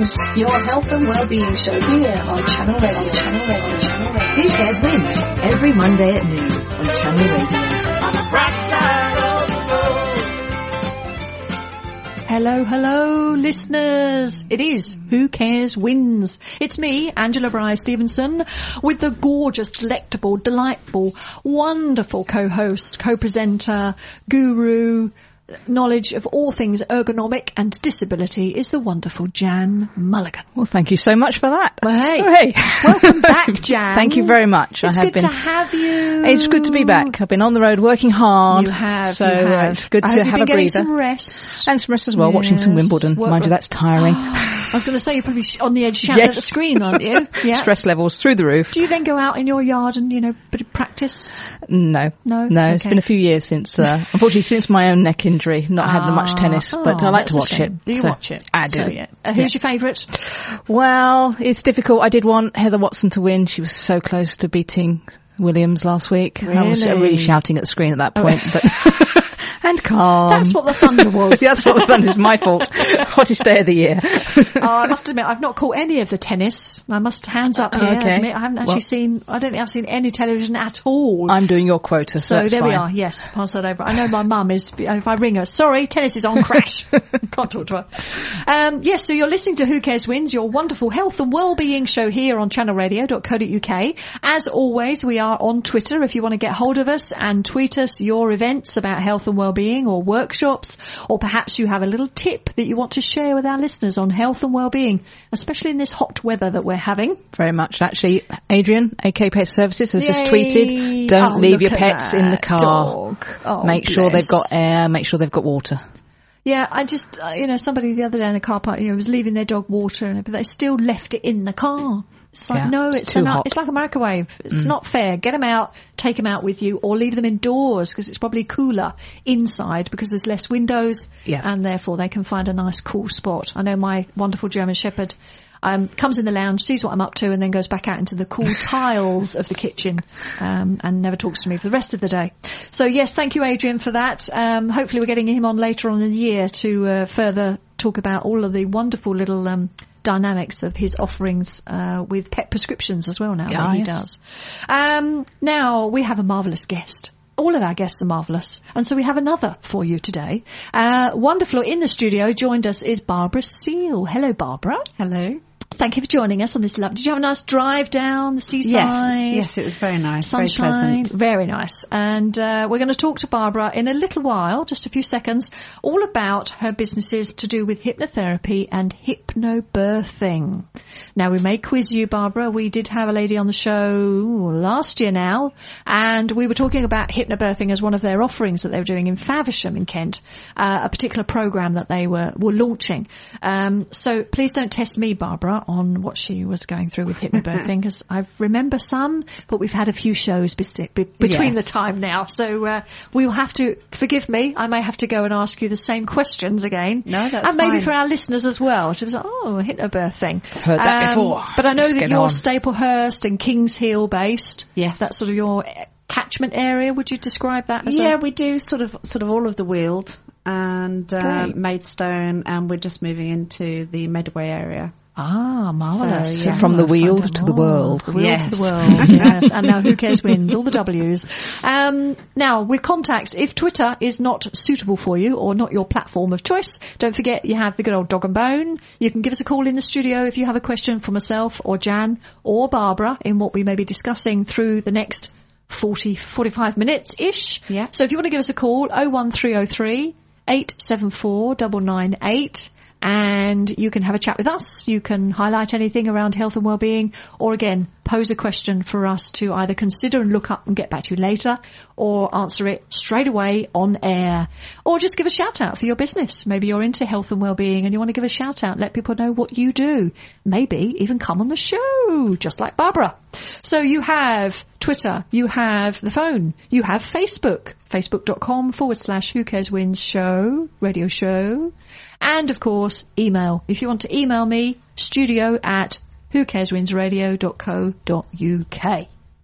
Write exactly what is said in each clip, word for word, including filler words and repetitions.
Wins, your health and well-being show here on Channel Radio. Channel Radio. Channel Radio. Who Cares Wins, every Monday at noon on Channel Radio. On the bright side of the road. Hello, hello, listeners. It is Who Cares Wins. It's me, Angela Bryce-Stevenson, with the gorgeous, delectable, delightful, wonderful co-host, co-presenter, guru, knowledge of all things ergonomic and disability is the wonderful Jan Mulligan. Well, thank you so much for that. Well, hey, oh, hey. welcome back, Jan. Thank you very much. It's I have good been, to have you. It's good to be back. I've been on the road working hard. You have. So you have. Uh, it's good I to hope have you've been a breather. getting some rest. And some rest as well, yes. watching some Wimbledon. What, Mind you, that's tiring. I was going to say, you're probably sh- on the edge shouting yes. at the screen, aren't you? Yeah. Stress levels through the roof. Do you then go out in your yard and, you know, bit of practice? No. No? No, Okay. it's been a few years since, uh, unfortunately, since my own neck injury, not had much tennis, oh, but I like to that's a watch it. shame. Do you so watch it? I do. So, yeah. Uh, who's Yeah. your favourite? Well, it's difficult. I did want Heather Watson to win. She was so close to beating Williams last week. I was Really? really shouting at the screen at that point, Oh. but and calm. That's what the thunder was. That's what the thunder is. My fault. Hottest day of the year. Oh, I must admit, I've not caught any of the tennis. I must hands up here. Okay. Admit, I haven't actually Well- seen. I don't think I've seen any television at all. I'm doing your quota, so, So that's there we fine. are. Yes, pass that over. I know my mum is. If I ring her, sorry, tennis is on, crash. Can't talk to her. Um, yes, so you're listening to Who Cares Wins, your wonderful health and well-being show here on channel radio dot co dot uk. As always, we are on Twitter if you want to get hold of us and tweet us your events about health and well-being or workshops, or perhaps you have a little tip that you want to share with our listeners on health and well-being, especially in this hot weather that we're having. Very much. Actually, Adrian, A K Pet Services, has just Yay. tweeted, don't Oh, leave look your at pets in the that car. dog. Oh, make sure bless. they've got air, make sure they've got water. Yeah, I just, uh, you know, somebody the other day in the car park, you know, was leaving their dog water, and but they still left it in the car. It's like, Yeah, no, it's it's, too an, hot. it's like a microwave. It's Mm. not fair. Get them out, take them out with you, or leave them indoors because it's probably cooler inside because there's less windows, Yes. and therefore they can find a nice cool spot. I know my wonderful German Shepherd um, comes in the lounge, sees what I'm up to, and then goes back out into the cool tiles of the kitchen um, and never talks to me for the rest of the day. So yes, thank you, Adrian, for that. Um, hopefully we're getting him on later on in the year to uh, further talk about all of the wonderful little um, dynamics of his offerings uh, with pet prescriptions as well now Yeah, that he yes. does. Um, now we have a marvellous guest. All of our guests are marvellous. And so we have another for you today. Uh, wonderful. In the studio joined us is Barbara Seal. Hello, Barbara. Hello. Thank you for joining us on this love. Did you have a nice drive down the seaside? Yes, yes, it was very nice, Sunshine, very pleasant. very nice. And uh, we're going to talk to Barbara in a little while, just a few seconds, all about her businesses to do with hypnotherapy and hypnobirthing. Now, we may quiz you, Barbara. We did have a lady on the show ooh, last year now, and we were talking about hypnobirthing as one of their offerings that they were doing in Faversham in Kent, uh, a particular program that they were, were launching. Um, so please don't test me, Barbara, on what she was going through with hypnobirthing, because I remember some, but we've had a few shows be- be- between Yes. the time now. So uh, we'll have to, forgive me, I may have to go and ask you the same questions again. No, that's And maybe fine. for our listeners as well. She was like, oh, hypnobirthing. I've heard that before. But I know Let's that get you're on. Staplehurst and Kings Hill based. Yes. That's sort of your catchment area. Would you describe that as Yeah, a... we do sort of sort of all of the Weald and uh, Great. Maidstone, and we're just moving into the Medway area. Ah, marvellous. So, yeah. From the I'll Weald find out to the more. world. The Weald Yes. to the world, yes. And now Who Cares Wins, all the W's. Um, now, with contacts, if Twitter is not suitable for you or not your platform of choice, don't forget you have the good old Dog and Bone. You can give us a call in the studio if you have a question for myself or Jan or Barbara in what we may be discussing through the next forty, forty-five minutes-ish. Yeah. So if you want to give us a call, oh one three oh three, eight seven four, nine nine eight. And you can have a chat with us. You can highlight anything around health and well-being, or again, pose a question for us to either consider and look up and get back to you later, or answer it straight away on air. Or just give a shout out for your business. Maybe you're into health and well-being and you want to give a shout out, let people know what you do. Maybe even come on the show, just like Barbara. So you have Twitter, you have the phone, you have Facebook, facebook.com forward slash Who Cares Wins show, radio show. And, of course, email. If you want to email me, studio at who cares wins radio dot co dot uk.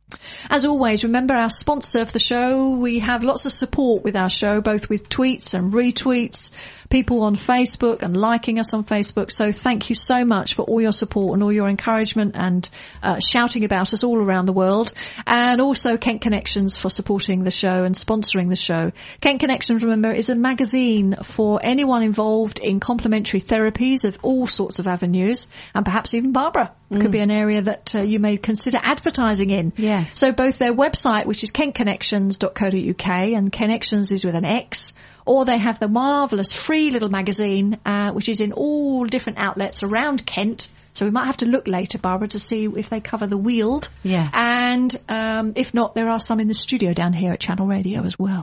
As always, remember our sponsor for the show. We have lots of support with our show, both with tweets and retweets, people on Facebook and liking us on Facebook. So thank you so much for all your support and all your encouragement and uh, shouting about us all around the world. And also Kent Connections for supporting the show and sponsoring the show. Kent Connections, remember, is a magazine for anyone involved in complementary therapies of all sorts of avenues, and perhaps even Barbara. Mm. Could be an area that uh, you may consider advertising in. Yeah. So both their website, which is kent connections dot co dot uk, and Connections is with an X, or they have the marvellous free little magazine, uh, which is in all different outlets around Kent. So we might have to look later, Barbara, to see if they cover the Weald. Yes. And um, if not, there are some in the studio down here at Channel Radio as well.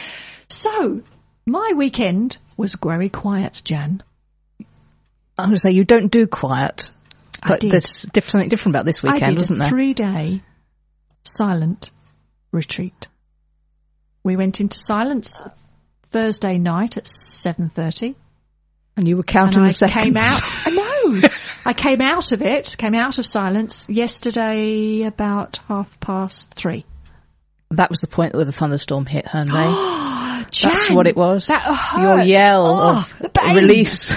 So my weekend was very quiet, Jan. I would say you don't do quiet, I but did. there's diff- something different about this weekend, I did wasn't a there? three-day silent retreat. We went into silence Thursday night at seven thirty. And you were counting and the I seconds. came out. I know. I came out of it, came out of silence yesterday about half past three. That was the point where the thunderstorm hit, Herne Bay. Jan, That's what it was. That hurts. Your yell Oh, of the pain. release.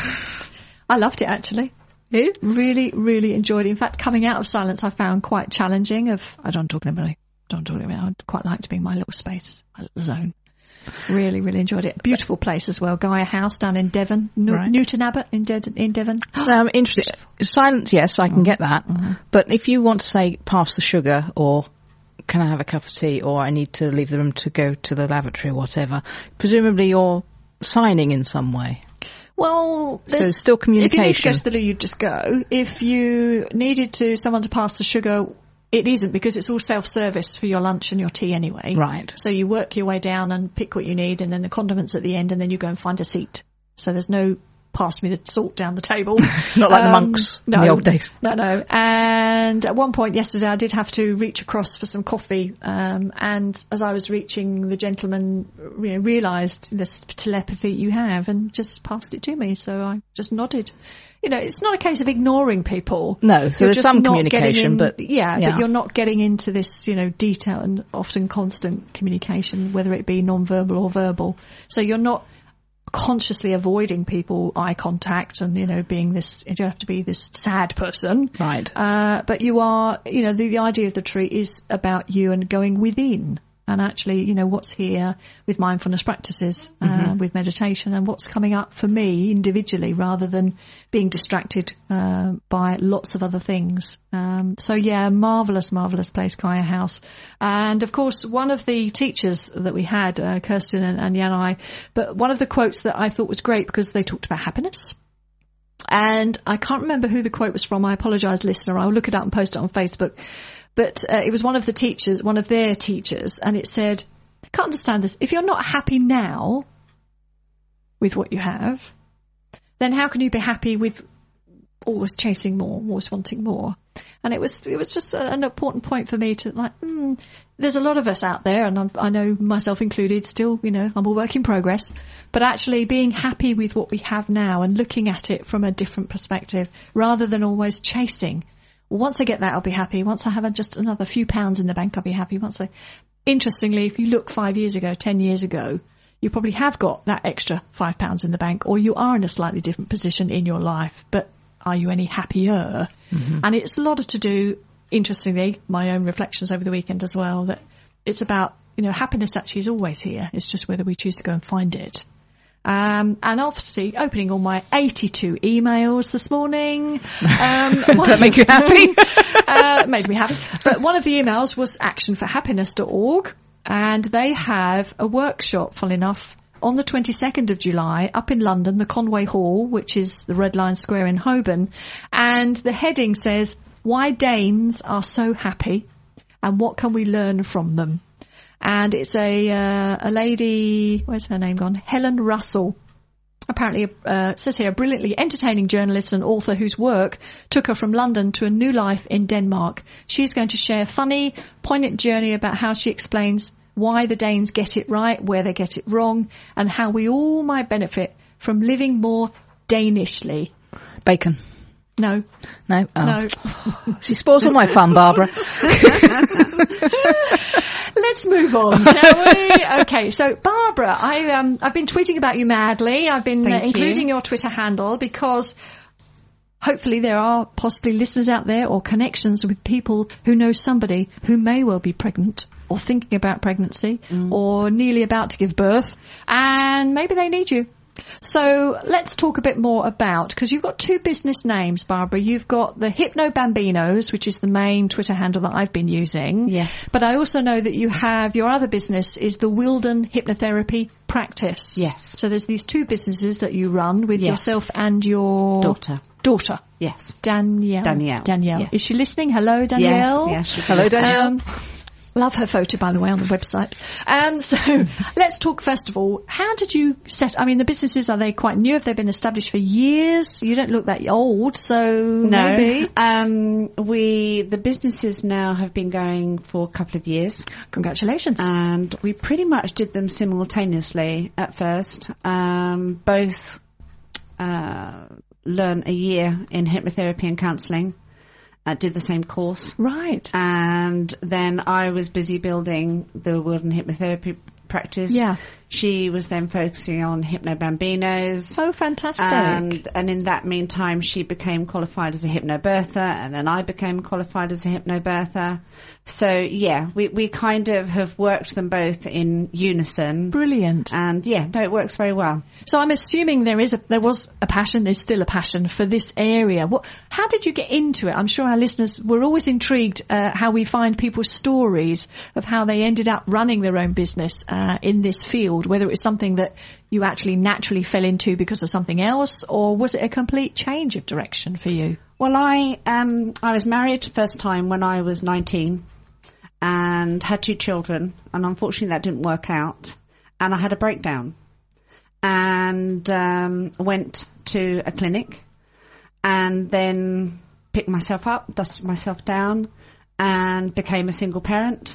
I loved it, actually. It really, really enjoyed it. In fact, coming out of silence I found quite challenging. Of I don't talk about it. Don't talk about it. I'd quite like to be in my little space, my little zone. Really, really enjoyed it. Beautiful place as well. Gaia House down in Devon. New- Right. Newton Abbot in, De- in Devon. Now, I'm interested. Silence, yes, I can get that. Mm-hmm. But if you want to say, pass the sugar, or can I have a cup of tea, or I need to leave the room to go to the lavatory or whatever, presumably you're signing in some way. Well, So there's still if you need to go communication. to the loo, you just go. If you needed to someone to pass the sugar, it isn't, because it's all self-service for your lunch and your tea anyway. Right. So you work your way down and pick what you need, and then the condiments at the end, and then you go and find a seat. So there's no pass me the salt down the table. It's not like the Um, monks no, in the old days. No, no. And at one point yesterday, I did have to reach across for some coffee. Um, and as I was reaching, the gentleman you know, realised this telepathy you have and just passed it to me. So I just nodded. You know, it's not a case of ignoring people. No, so You're there's just some not getting communication, in- but- yeah, yeah. but you're not getting into this, you know, detail and often constant communication, whether it be non-verbal or verbal. So you're not consciously avoiding people, eye contact, and you know, being this. You don't have to be this sad person, Right. Uh, but you are. You know, the, the idea of the tree is about you and going within. And actually, you know, what's here with mindfulness practices, uh, Mm-hmm. with meditation, and what's coming up for me individually, rather than being distracted uh, by lots of other things. Um, so, yeah, marvellous, marvellous place, Gaia House. And, of course, one of the teachers that we had, uh, Kirsten and, and Yanai, but one of the quotes that I thought was great, because they talked about happiness. And I can't remember who the quote was from. I apologise, listener. I'll look it up and post it on Facebook. But uh, it was one of the teachers, one of their teachers, and it said, I can't understand this. If you're not happy now with what you have, then how can you be happy with always chasing more, always wanting more? And it was it was just a, an important point for me to like, mm, there's a lot of us out there, and I'm, I know myself included, still, you know, I'm a work in progress, but actually being happy with what we have now and looking at it from a different perspective rather than always chasing. Once I get that, I'll be happy. Once I have just another few pounds in the bank, I'll be happy. Once I, interestingly, if you look five years ago, ten years ago, you probably have got that extra five pounds in the bank, or you are in a slightly different position in your life. But are you any happier? Mm-hmm. And it's a lot to do, interestingly, my own reflections over the weekend as well, that it's about, you know, happiness actually is always here. It's just whether we choose to go and find it. Um, and obviously opening all my eighty-two emails this morning. Um, Does that make you happy? uh, it made me happy. But one of the emails was action for happiness dot org, and they have a workshop, funnily enough, on the twenty-second of July up in London, the Conway Hall, which is the Red Lion Square in Holborn. And the heading says, Why Danes Are So Happy and What Can We Learn From Them? And it's a uh, a lady, where's her name gone? Helen Russell. Apparently, uh, it says here, a brilliantly entertaining journalist and author whose work took her from London to a new life in Denmark. She's going to share a funny, poignant journey about how she explains why the Danes get it right, where they get it wrong, and how we all might benefit from living more Danishly. Bacon. No. No? Oh. No. She spoils all my fun, Barbara. Let's move on, shall we? Okay, so Barbara, I, um, I've been tweeting about you madly. I've been uh, Thank including you. your Twitter handle because hopefully there are possibly listeners out there or connections with people who know somebody who may well be pregnant or thinking about pregnancy or nearly about to give birth, and maybe they need you. So let's talk a bit more about, because you've got two business names, Barbara. You've got the Hypno Bambinos, which is the main Twitter handle that I've been using. Yes. But I also know that you have, your other business is the Wilden Hypnotherapy Practice. Yes. So there's these two businesses that you run with Yes. yourself and your Daughter. Daughter. Yes. Danielle. Danielle. Danielle. Yes. Is she listening? Hello, Danielle. Yes. yes Hello, Danielle. Um, love her photo, by the way, on the website. Um, so let's talk first of all. How did you set? I mean, the businesses, are they quite new? Have they been established for years? You don't look that old, so No. maybe. Um, we, the businesses now have been going for a couple of years. Congratulations. And we pretty much did them simultaneously at first. Um, both uh, learn a year in hypnotherapy and counselling. Uh, did the same course. Right. And then I was busy building the Wilden Hypnotherapy practice. Yeah. She was then focusing on Hypno Bambinos. So fantastic. And, and in that meantime, she became qualified as a hypnobirther, and then I became qualified as a hypnobirther. So, yeah, we, we kind of have worked them both in unison. Brilliant. And, yeah, no, it works very well. So I'm assuming there is a, there was a passion, there's still a passion for this area. What, how did you get into it? I'm sure our listeners were always intrigued uh, how we find people's stories of how they ended up running their own business uh, in this field, whether it was something that you actually naturally fell into because of something else, or was it a complete change of direction for you? Well, I um I was married first time when I was nineteen and had two children, and unfortunately that didn't work out, and I had a breakdown and um went to a clinic and then picked myself up, dusted myself down and became a single parent,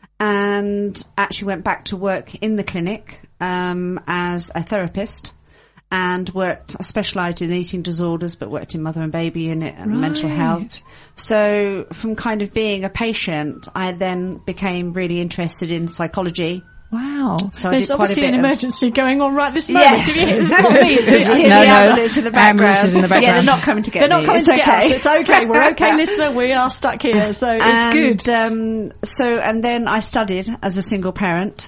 and actually went back to work in the clinic um as a therapist. And worked, I specialised in eating disorders, but worked in mother and baby unit and Right. mental health. So from kind of being a patient, I then became really interested in psychology. Wow. So I There's did quite a obviously an bit of- emergency going on right this moment. Yes, It's not me. It's No, the no. ambulance in the background. Ambulance is in the Yeah, background. they're not coming to get They're not me. coming It's to get okay. us. It's okay. We're okay, listener. We are stuck here, so it's and, good. Um, so, and then I studied as a single parent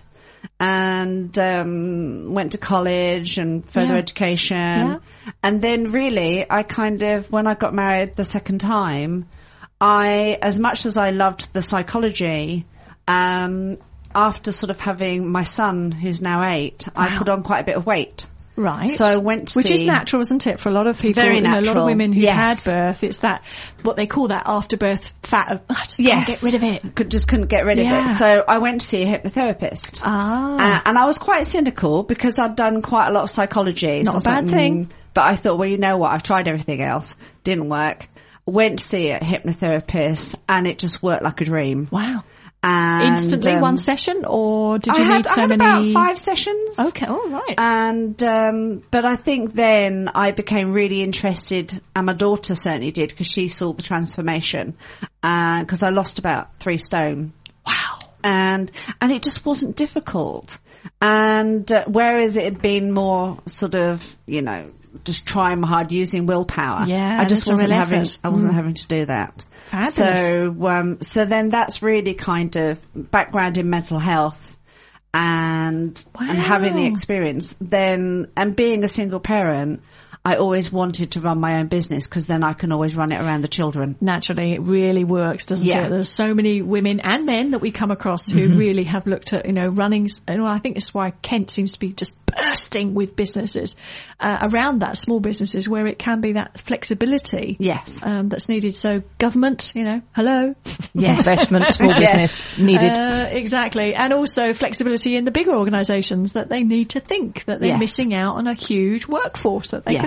and um, went to college and further Yeah. education. Yeah. And then really, I kind of, when I got married the second time, I, as much as I loved the psychology, um, after sort of having my son, who's now eight, I Wow. put on quite a bit of weight. Right. So I went to Which is see- natural, isn't it? For a lot of people, Very you know, a lot of natural, women who've yes. had birth, it's that, what they call that after birth fat of, I just can't Yes. get rid of it. Could, just couldn't get rid Yeah. of it. So I went to see a hypnotherapist. Ah. Uh, and I was quite cynical because I'd done quite a lot of psychology. Not I was a bad like, thing. mm. But I thought, well, you know what? I've tried everything else. Didn't work. Went to see a hypnotherapist and it just worked like a dream. Wow. And, Instantly um, one session, or did you I need had, so I had many? about five sessions. Okay, all right. And, um, but I think then I became really interested, and my daughter certainly did, because she saw the transformation, because I lost about three stone. Wow. And, and it just wasn't difficult. And, uh, whereas it had been more sort of, you know, just trying hard using willpower. Yeah, I just that's a wasn't real having, effort. I wasn't Mm. having to do that. Fabulous. So, um, so then that's really kind of background in mental health and, and having the Wow. experience. Then, and being a single parent, I always wanted to run my own business because then I can always run it around the children. Naturally, it really works, doesn't Yeah. it? There's so many women and men that we come across who really have looked at, you know, running. You know, I think this is why Kent seems to be just bursting with businesses uh, around that, small businesses, where it can be that flexibility Yes. um, that's needed. So government, you know, hello. Yes. Investment, small Yes. business needed. Uh, exactly. And also flexibility in the bigger organisations that they need to think that they're Yes. missing out on a huge workforce that they Yes. could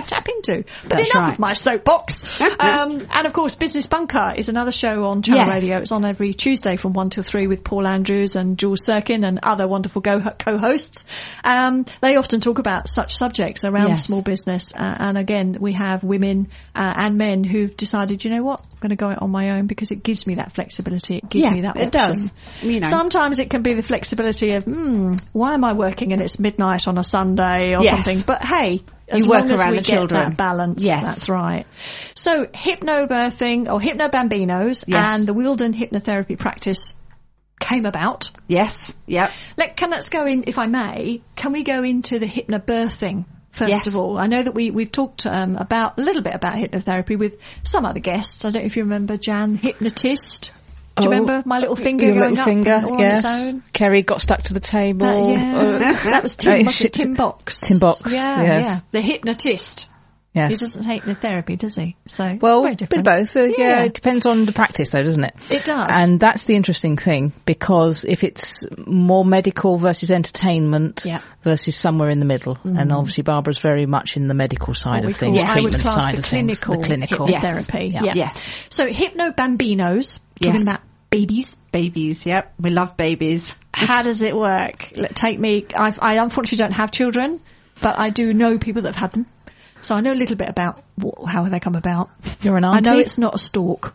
tap into. But That's enough right. of my soapbox. um, and of course, Business Bunker is another show on Channel Yes. Radio. It's on every Tuesday from one till three with Paul Andrews and Jules Sirkin and other wonderful go- co-hosts. Um, they often talk about such subjects around Yes. small business. Uh, and again, we have women uh, and men who've decided, you know what, I'm going to go it on my own because it gives me that flexibility. It gives Yeah, me that it option. does. You know. Sometimes it can be the flexibility of, hmm, why am I working and it's midnight on a Sunday or Yes. something? But hey, as You work long as around we the get children. that balance, Yes. that's right. So hypnobirthing or hypnobambinos Yes. and the Wilden hypnotherapy practice came about. Yes. Yep. Let, can let's go in, if I may, can we go into the hypnobirthing? First Yes. of all, I know that we, we've talked um, about a little bit about hypnotherapy with some other guests. I don't know if you remember Jan, hypnotist. Do you Oh, remember my little finger Your going little up finger, all yes. on its own? Kerry got stuck to the table. That, yeah. Uh, that was Tim, uh, was it? Tim Box. Tim Box, Yeah, yes. yeah. The hypnotist. He yes. doesn't say hypnotherapy, does he? So Well, very a bit different. of both. Uh, yeah. Yeah. It depends on the practice, though, doesn't it? It does. And that's the interesting thing, because if it's more medical versus entertainment Yeah. versus somewhere in the middle, and obviously Barbara's very much in the medical side What we of things, call- I would treatment class side the of things, clinical the clinical. hypnotherapy. Yes. Yeah. Yes. So hypnobambinos, talking Yes. about babies. Babies. Yep. We love babies. How does it work? Let- Take me. I've, I unfortunately don't have children, but I do know people that have had them. So I know a little bit about wh- how they come about. You're an I auntie? know it's not a stalk.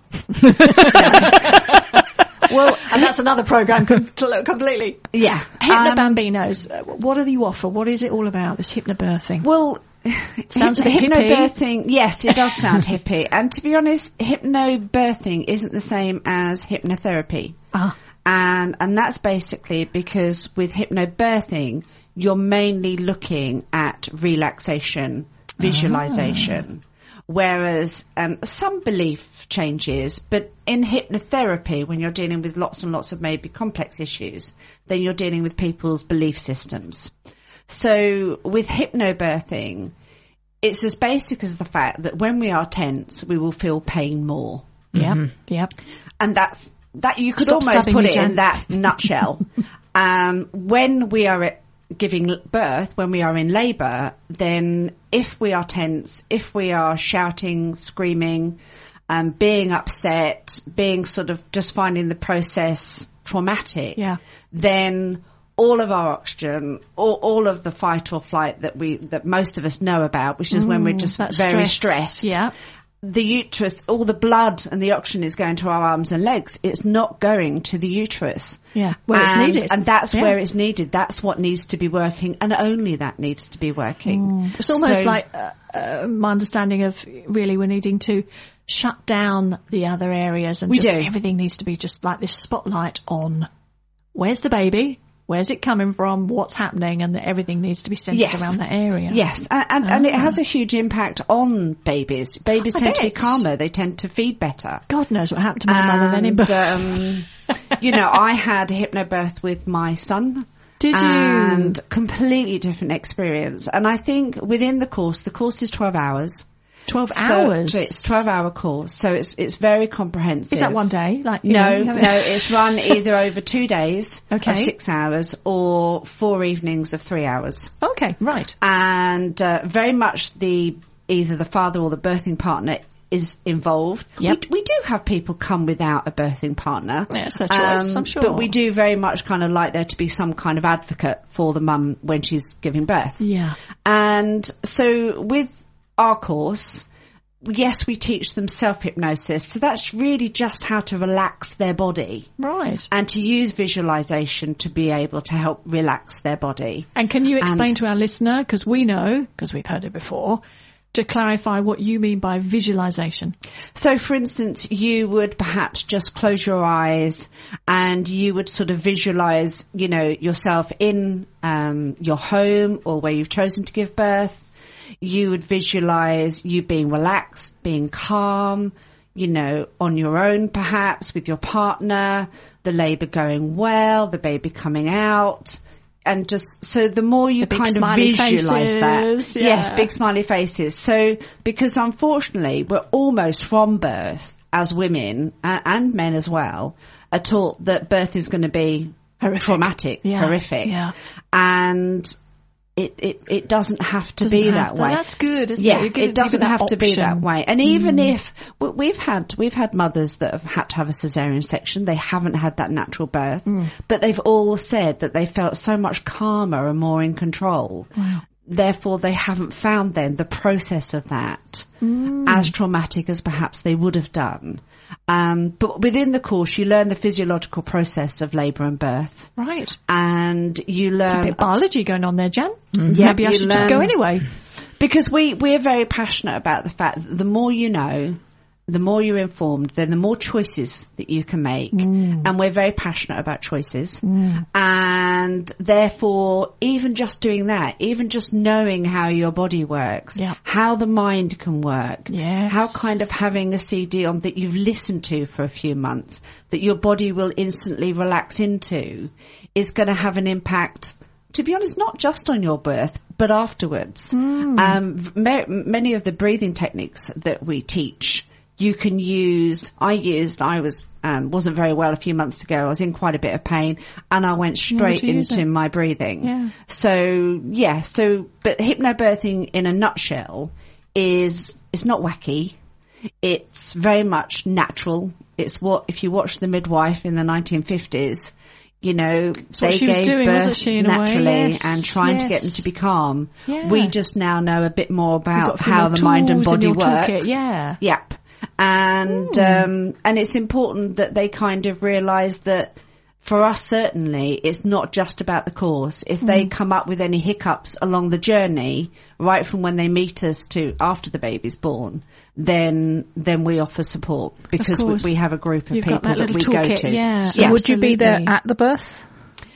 Well, and that's another program com- completely. Yeah. Hypnobambinos, uh, what do you offer? What is it all about, this hypnobirthing? Well, Sounds a bit hippie. hypnobirthing. Yes, it does sound hippie. And to be honest, hypnobirthing isn't the same as hypnotherapy. Ah. And and that's basically because with hypnobirthing, you're mainly looking at relaxation, visualization. Whereas um, some belief changes, but in hypnotherapy, when you're dealing with lots and lots of maybe complex issues, then you're dealing with people's belief systems. So with hypnobirthing, it's as basic as the fact that when we are tense, we will feel pain more. Yep, yep. And that's that you could Stop almost stabbing put me, it Jan. in that nutshell. um, when we are at giving birth, when we are in labour, then if we are tense, if we are shouting, screaming, um, being upset, being sort of just finding the process traumatic, Yeah. then all of our oxygen, all, all of the fight or flight that we that most of us know about, which is when we're just That very stress, stressed, yeah. the uterus, all the blood and the oxygen is going to our arms and legs. It's not going to the uterus. Yeah, where it's and, needed. And that's Yeah. where it's needed. That's what needs to be working, and only that needs to be working. It's almost So- like uh, uh, my understanding of really we're needing to shut down the other areas and We just do. everything needs to be just like this spotlight on where's the baby, where's it coming from, what's happening, and everything needs to be centred Yes. around that area. Yes, and, and, and it Ah. has a huge impact on babies. Babies I tend to be bet. calmer. They tend to feed better. God knows what happened to my mother then in And, birth. um, you know, I had a hypnobirth with my son. Did you? And completely different experience. And I think within the course, the course is twelve hours. twelve So- hours? So it's twelve hour course. So it's it's very comprehensive. Is that one day? Like you No, know, you have it- no, it's run either over two days Okay. of six hours or four evenings of three hours. Okay, right. And uh, very much the either the father or the birthing partner is involved. Yep. We, we do have people come without a birthing partner. Yeah, it's their choice, I'm sure. But we do very much kind of like there to be some kind of advocate for the mum when she's giving birth. Yeah. And so with our course, yes, we teach them self-hypnosis. So that's really just how to relax their body Right. and to use visualization to be able to help relax their body. And can you explain And- to our listener, because we know, because we've heard it before, to clarify what you mean by visualization? So, for instance, you would perhaps just close your eyes and you would sort of visualize, you know, yourself in um, your home or where you've chosen to give birth. You would visualize you being relaxed, being calm, you know, on your own perhaps with your partner, the labour going well, the baby coming out. And just, so the more you The big kind of smiley visualise that. faces, Yes, yeah. big smiley faces. So, because unfortunately, we're almost from birth as women uh, and men as well are taught that birth is going to be Horrific. traumatic, Yeah, horrific. yeah. And it, it, it doesn't have to Doesn't be have that to. way. That's good, isn't yeah, it? You're giving- it doesn't giving that have to be that option. way. And even if w- we've had we've had mothers that have had to have a cesarean section, they haven't had that natural birth, but they've all said that they felt so much calmer and more in control. Wow. Therefore, they haven't found then the process of that Mm. as traumatic as perhaps they would have done. Um, but within the course, you learn the physiological process of labour and birth, Right. and you A learn bit of biology going on there, Jan. Yeah, Maybe I you should just go learn- anyway. because we we're very passionate about the fact that the more you know, the more you're informed, then the more choices that you can make. And we're very passionate about choices. And therefore, even just doing that, even just knowing how your body works, Yeah. how the mind can work, Yes. how kind of having a C D on that you've listened to for a few months, that your body will instantly relax into, is going to have an impact, to be honest, not just on your birth, but afterwards. Um, ma- many of the breathing techniques that we teach, you can use. I used. I was um, wasn't very well a few months ago. I was in quite a bit of pain, and I went straight to use into it. my breathing. Yeah. So yeah. So, but hypnobirthing in a nutshell is it's not wacky. It's very much natural. It's what if you watch The Midwife in the nineteen fifties. You know, what they she was gave doing, birth wasn't she, in a way? naturally Yes, and trying to get them yes. to be calm. Yeah. We just now know a bit more You've got about a few how more the mind and tools in body your works. toolkit, yeah. Yep. And um, and it's important that they kind of realise that for us, certainly, it's not just about the course. If they come up with any hiccups along the journey, right from when they meet us to after the baby's born, then then we offer support because we, course. we have a group of You've got people that that, little we go toolkit, to. yeah. Yeah. Would you be there Absolutely. at the birth?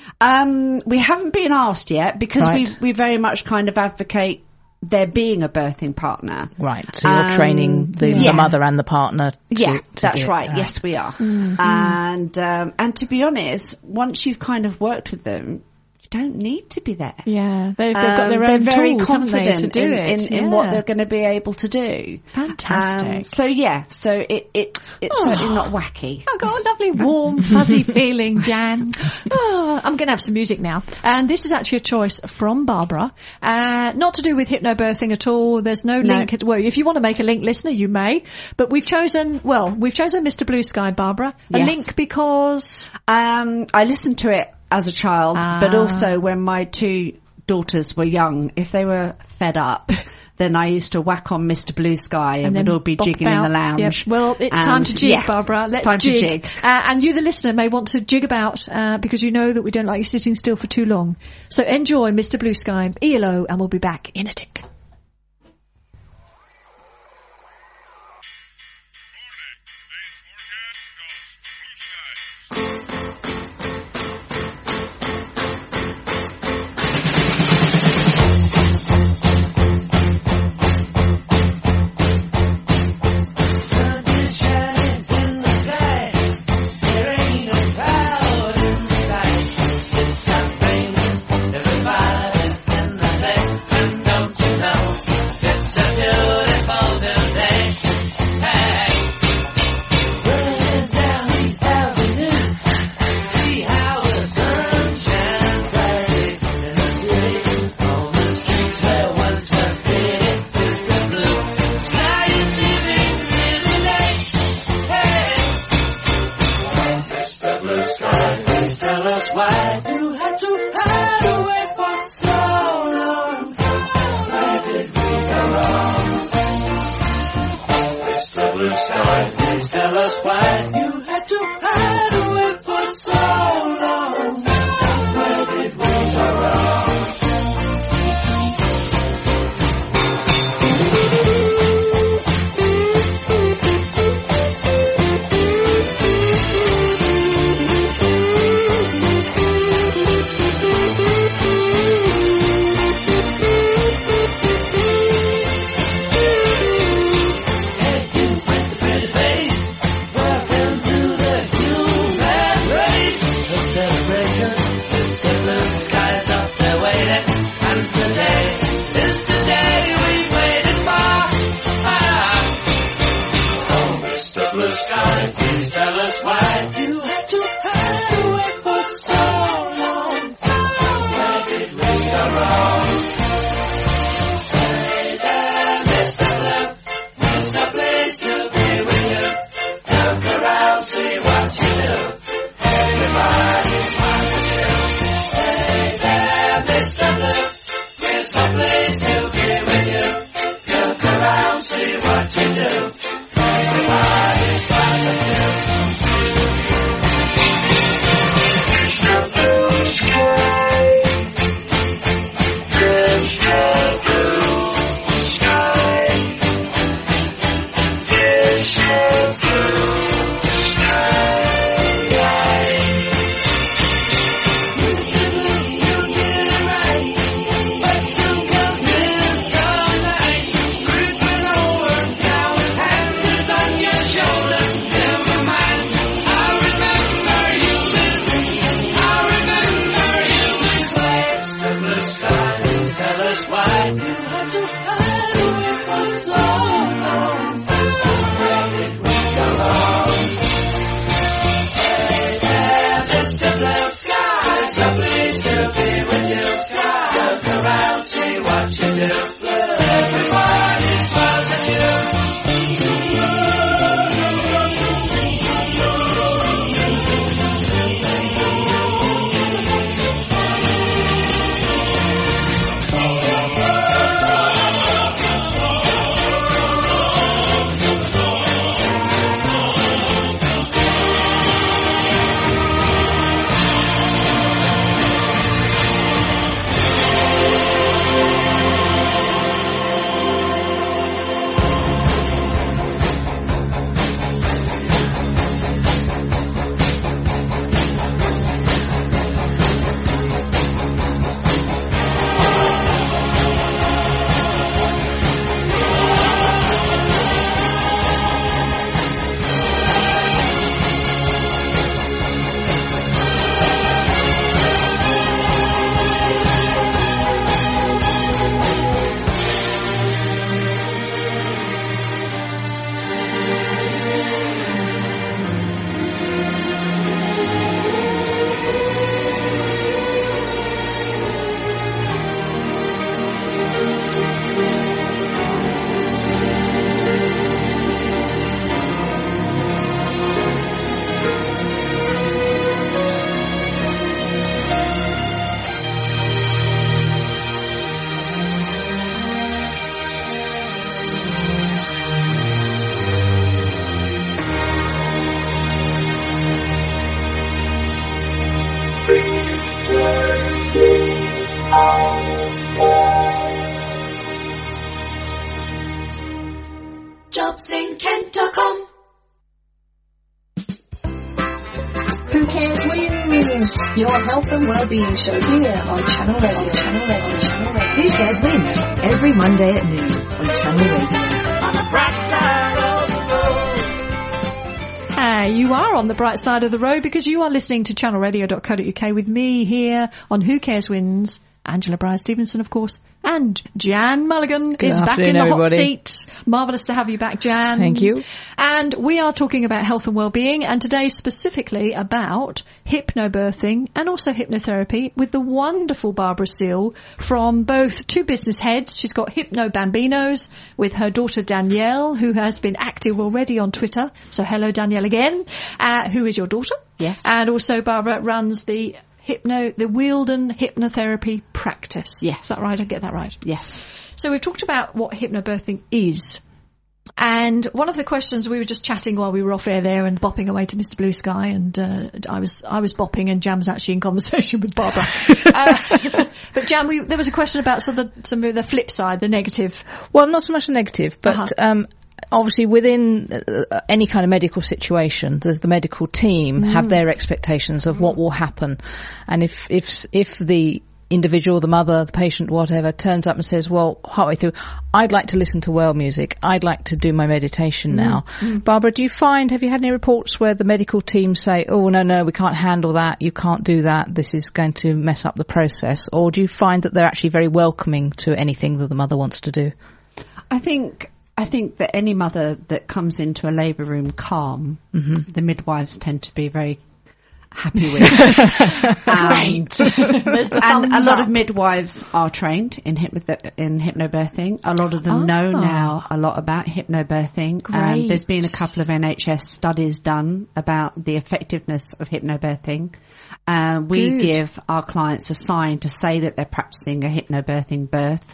Um, we haven't been asked yet because Right. we we very much kind of advocate there being a birthing partner. Right. So you're Um, training the, yeah. the mother and the partner. To, Yeah, to that's do it. right. Yes, we are. Mm-hmm. And um, and to be honest, once you've kind of worked with them, you don't need to be there. Yeah, they've, they've got Um, their they're own very tools, haven't they, confident to do in, it. in, in Yeah. what they're going to be able to do. Fantastic. Um, so yeah, so it, it's it's Oh. certainly not wacky. I got a lovely warm, fuzzy feeling, Jan. Oh, I'm going to have some music now. And this is actually a choice from Barbara. Uh, not to do with hypnobirthing at all. There's no, No. link. Well, if you want to make a link, listener, you may. But we've chosen, well, we've chosen Mister Blue Sky, Barbara. A Yes. link because... Um, I listened to it as a child, but Ah. also when my two daughters were young, if they were fed up, then I used to whack on Mister Blue Sky and, then we'd all be bop jigging in about. the lounge. Yep. Well, it's time And, to jig, yeah, Barbara. Let's time jig. to jig. Uh, and you, the listener, may want to jig about uh, because you know that we don't like you sitting still for too long. So enjoy Mister Blue Sky, E L O, and we'll be back in a tick. Sun is shining in the sky. There ain't a cloud in sight. It's not raining. Everybody's in the bed. And don't you know, it's a beautiful new day. Hey, running down the avenue. See how the sun shines brightly in the city. On the streets where once was pretty, Mister Blue Sky is living in the day. Hey, Mister Blue Sky, please tell us why you had to hide away for so long. Where did we go wrong? Mister Blue Sky, please tell us why you had to hide away for so long. Where did we go wrong? Hey, you with the pretty face. helps in Kent dot com. Who Cares Wins? Your health and well-being show here on Channel Radio. Channel Radio. Channel Radio. Who Cares Wins? Every Monday at noon on Channel Radio. On the bright side of the road. Ah, you are on the bright side of the road because you are listening to channel radio dot co dot uk with me here on Who Cares Wins. Angela Bryce-Stevenson, of course, and Jan Mulligan Good is back afternoon, in the everybody. hot seat. Marvellous to have you back, Jan. Thank you. And we are talking about health and well-being, and today specifically about hypnobirthing and also hypnotherapy with the wonderful Barbara Seal from both two business heads. She's got Hypno Bambinos with her daughter Danielle, who has been active already on Twitter. So hello, Danielle, again. Uh, who is your daughter? Yes. And also Barbara runs the Hypno, the Wielden Hypnotherapy Practice. Yes. Is that right? I get that right. Yes. So we've talked about what hypnobirthing is. And one of the questions, we were just chatting while we were off air there and bopping away to Mister Blue Sky, and uh, I was I was bopping and Jam was actually in conversation with Barbara. uh, but Jam, we, there was a question about sort of the, some of the flip side, the negative. Well, not so much a negative, but Uh-huh. um, obviously within uh, any kind of medical situation, there's the medical team have their expectations of what will happen. And if, if, if the individual, the mother, the patient, whatever, turns up and says, well, halfway through, I'd like to listen to world music. I'd like to do my meditation now. Barbara, do you find, have you had any reports where the medical team say, oh, no, no, we can't handle that. You can't do that. This is going to mess up the process. Or do you find that they're actually very welcoming to anything that the mother wants to do? I think I think that any mother that comes into a labour room calm, the midwives tend to be very happy with. Um, There's the and a thumbs lot up. of midwives are trained in hypno- in hypnobirthing. A lot of them know Ah. now a lot about hypnobirthing. Great. Um, there's been a couple of N H S studies done about the effectiveness of hypnobirthing. Uh, we Good. give our clients a sign to say that they're practicing a hypnobirthing birth.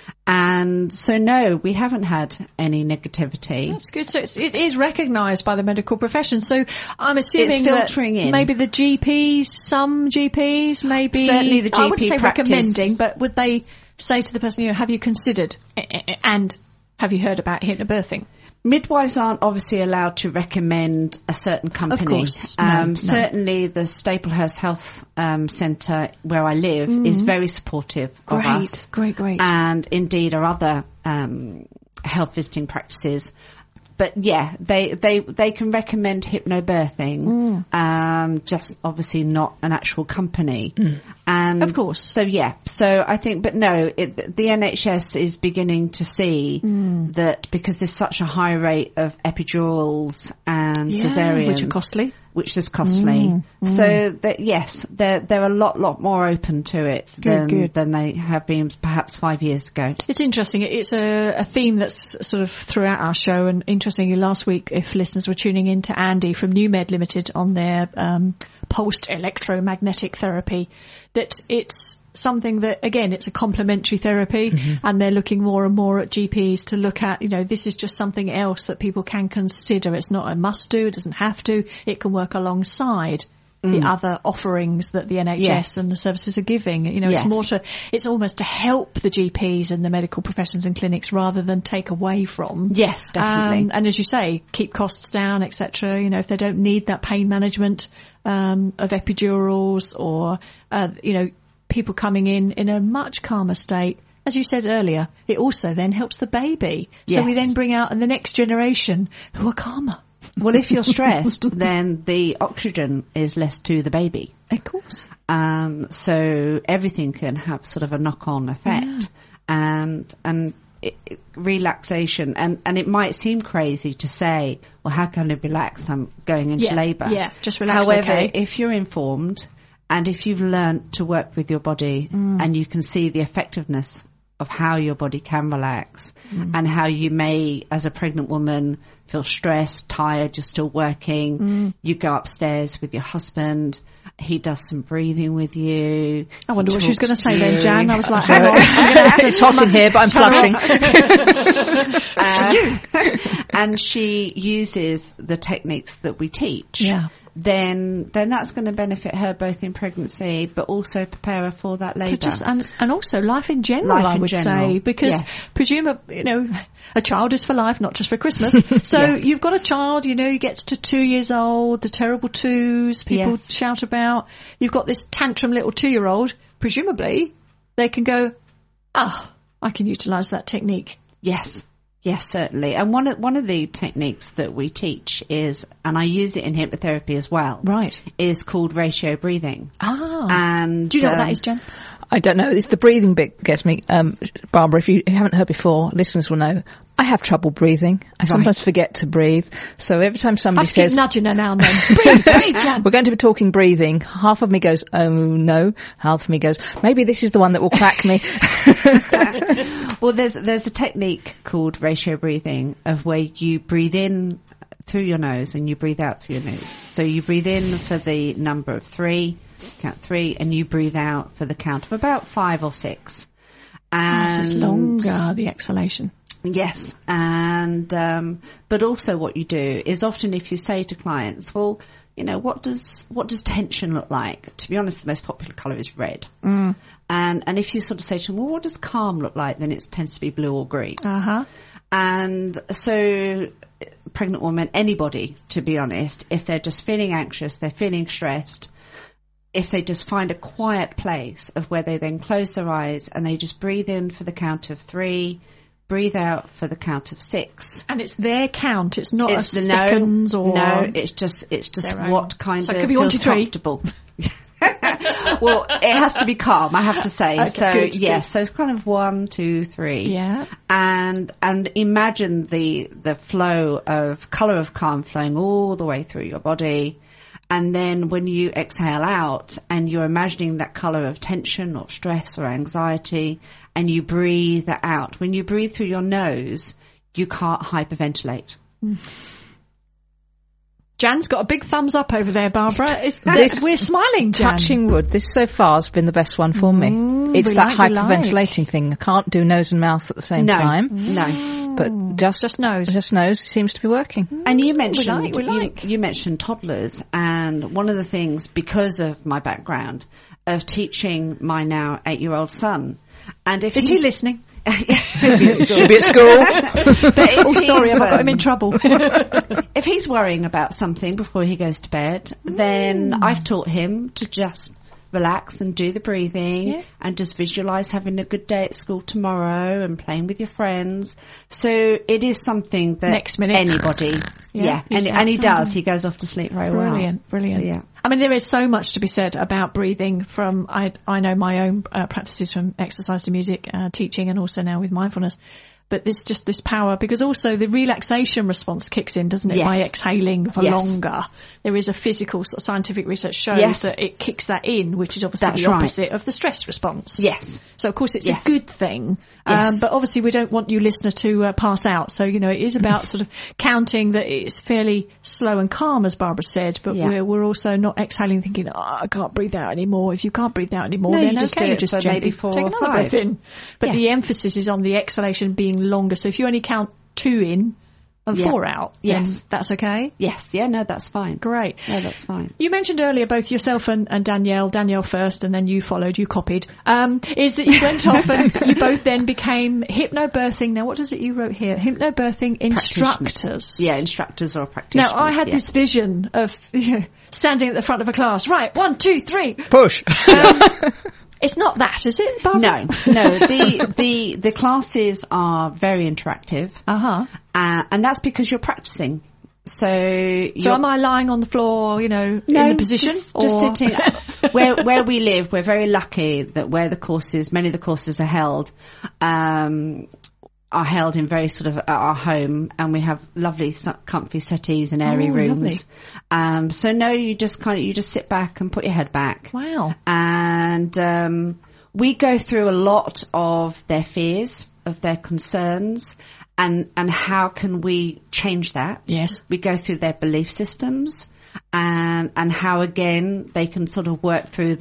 And so, no, we haven't had any negativity. That's good. So it's, it is recognised by the medical profession. So I'm assuming It's filtering that in. maybe the G Ps, some G Ps, maybe Certainly the I wouldn't G P say practice. recommending, but would they say to the person, you know, have you considered eh, eh, eh, and have you heard about hypnobirthing? Midwives aren't obviously allowed to recommend a certain company. course. No, um, no. Certainly the Staplehurst Health um, Centre where I live is very supportive of Great, us. great, great. And indeed our other um, health visiting practices. But yeah, they, they, they can recommend hypnobirthing, um, just obviously not an actual company. And Of course. So yeah, so I think, but no, it, the N H S is beginning to see that because there's such a high rate of epidurals and Yeah, cesareans, which are costly. which is costly. So that yes, they're they're a lot lot more open to it than good. than they have been perhaps five years ago. It's interesting. It's a, a theme that's sort of throughout our show. And interestingly, last week, if listeners were tuning in to Andy from NewMed Limited on their um, pulsed electromagnetic therapy, that it's something that, again, it's a complementary therapy, and they're looking more and more at G Ps to look at, you know, this is just something else that people can consider. It's not a must do. It doesn't have to. It can work alongside the other offerings that the N H S Yes. and the services are giving. You know, it's Yes. more to, it's almost to help the G Ps and the medical professions and clinics rather than take away from. Yes, definitely. Um, and as you say, keep costs down, et cetera. You know, if they don't need that pain management um, of epidurals or, uh, you know, people coming in in a much calmer state. As you said earlier, it also then helps the baby. So we Yes. then bring out the next generation who are calmer. Well, if you're stressed, then the oxygen is less to the baby. Of course. Um, so everything can have sort of a knock-on effect, and and it, it- relaxation. And, and it might seem crazy to say, well, how can I relax? I'm going into Yeah, labour. yeah, just relax, However, okay. if you're informed and if you've learnt to work with your body Mm. and you can see the effectiveness of how your body can relax Mm. and how you may, as a pregnant woman, feel stressed, tired, you're still working, Mm. you go upstairs with your husband, he does some breathing with you. I wonder he what she was going to talks say to then, you. Jan. I was like, hang on. I'm gonna have to It's hot in here, but I'm flushing. Uh, and she uses the techniques that we teach. Yeah. then then that's going to benefit her both in pregnancy, but also prepare her for that labour. Just, and, and also life in general, Life I in would general, say, because yes. presumably, you know, a child is for life, not just for Christmas. So Yes. you've got a child, you know, he gets to two years old, the terrible twos people Yes. shout about. You've got this tantrum little two-year-old. Presumably, they can go, ah, I can utilise that technique. Yes. Yes, certainly. And one of one of the techniques that we teach is, and I use it in hypnotherapy as well, Right. is called ratio breathing. Ah. And Do you know what um, that is, Jen? I don't know. It's the breathing bit gets me. Um, Barbara, if you haven't heard before, listeners will know. I have trouble breathing. I sometimes forget to breathe. So every time I somebody have to keep says, nudging her now and then. breathe, breathe, Jan. we're going to be talking breathing, half of me goes, oh no. Half of me goes, maybe this is the one that will crack me. Well, there's there's a technique called ratio breathing of where you breathe in through your nose and you breathe out through your nose. So you breathe in for the number of three, count three, and you breathe out for the count of about five or six. Ah, And so it's longer, the exhalation. Yes, and um, but also what you do is often if you say to clients, well, you know, what does what does tension look like? To be honest, the most popular colour is red. Mm. And and if you sort of say to them, well, what does calm look like? Then it tends to be blue or green. Uh-huh. And so pregnant women, anybody, to be honest, if they're just feeling anxious, they're feeling stressed, if they just find a quiet place of where they then close their eyes and they just breathe in for the count of three, breathe out for the count of six. And it's their count. It's not It's a the seconds no, or no. It's just it's just their own. what kind So it of could be one, feels two, three. comfortable. Well, it has to be calm, I have to say. Okay, so good, yes, good. so it's kind of one, two, three. Yeah. And and imagine the the flow of colour of calm flowing all the way through your body. And then when you exhale out and you're imagining that colour of tension or stress or anxiety and you breathe that out. When you breathe through your nose, you can't hyperventilate. Jan's got a big thumbs up over there, Barbara. It's, this, we're smiling, Jan. Touching wood, this so far has been the best one for me. Mm, it's we that like, we like. hyperventilating thing. I can't do nose and mouth at the same No, time. no. But just, Just nose. just nose seems to be working. And you mentioned like, we like. You, you mentioned toddlers, and one of the things, because of my background of teaching my now eight-year-old son, and if Is he he's listening? he'll be at school. Should be at school. But if Oh, sorry, he's, have I got him in um, trouble? If he's worrying about something before he goes to bed, then I've taught him to just relax and do the breathing Yeah. and just visualise having a good day at school tomorrow and playing with your friends. So it is something that Next minute. anybody, Yeah, yeah, he's and, and he outside. does. He goes off to sleep very well. Brilliant, brilliant. So, yeah. I mean, there is so much to be said about breathing from, I, I know my own uh, practices from exercise to music uh, teaching and also now with mindfulness. But there's just this power, because also the relaxation response kicks in, doesn't it? Yes. By exhaling for Yes. longer. There is a physical sort of scientific research shows Yes. that it kicks that in, which is obviously That's the right. opposite of the stress response. Yes. So of course it's Yes. a good thing, um, Yes. but obviously we don't want you listener to uh, pass out. So, you know, it is about sort of counting that it's fairly slow and calm, as Barbara said, but Yeah. we're, we're also not exhaling thinking, oh, I can't breathe out anymore. If you can't breathe out anymore, No, then you just okay, do you it just for gently maybe four take or another five. breath in. But Yeah. the emphasis is on the exhalation being longer. So if you only count two in and Yeah. four out, then Yes. that's okay. Yes. Yeah. No, that's fine. Great. No, that's fine. You mentioned earlier both yourself and, and Danielle, Danielle first and then you followed, you copied, um, is that you went off and you both then became hypnobirthing. Now, what does it you wrote here? Hypnobirthing instructors. Yeah, instructors or practitioners. Now, I had yeah. this vision of you know, standing at the front of a class. Right, one, two, three. Push. It's not that, is it, Barbara? No, no. The the the classes are very interactive, Uh-huh. uh, and that's because you're practicing. So, So you're- am I lying on the floor, you know, no, in the position? Just, just or- sitting. where where we live, we're very lucky that where the courses, many of the courses are held, um, are held in very sort of at our home, and we have lovely, su- comfy settees and airy Oh, rooms. Um, so no, you just kind of you just sit back and put your head back. Wow. And um, we go through a lot of their fears, of their concerns, and and how can we change that? Yes. We go through their belief systems, and and how again they can sort of work through that